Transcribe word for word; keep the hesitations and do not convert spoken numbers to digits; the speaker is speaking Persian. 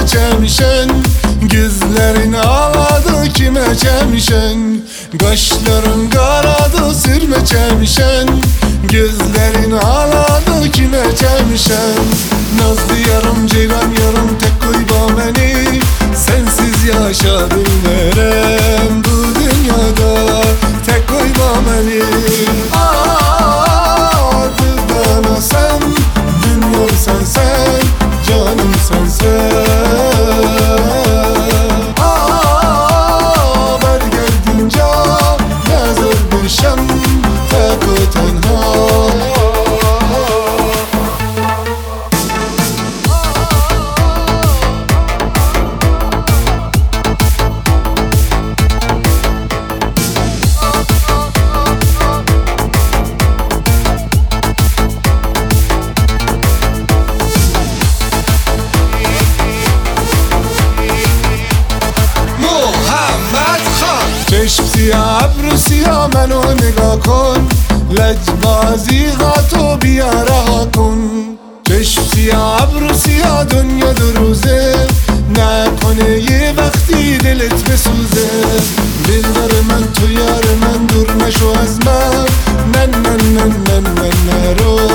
çemişen, gözlerin ağladı kime çemişen. Kaşların karadı sürme çemişen, gözlerin ağladı kime çemişen. Nazlı yarım ceylan yarım tek koyma beni, sensiz yaşa bilmerem bu dünyada, tek koyma beni. Adı bana sen, dünyam sen sen, canım sen sen. Aa, ver geldince ne zor bir şem, tek o tenha. چشم سیاه ابرو سیاه منو نگاه کن، لجبازی غاتو بیا رها کن. چشم سیاه ابرو سیاه دنیا دو روزه، نکنه یه وقتی دلت بسوزه. دلدار من تو یار من دور نشو از من، نه نه نه نه نه نرو.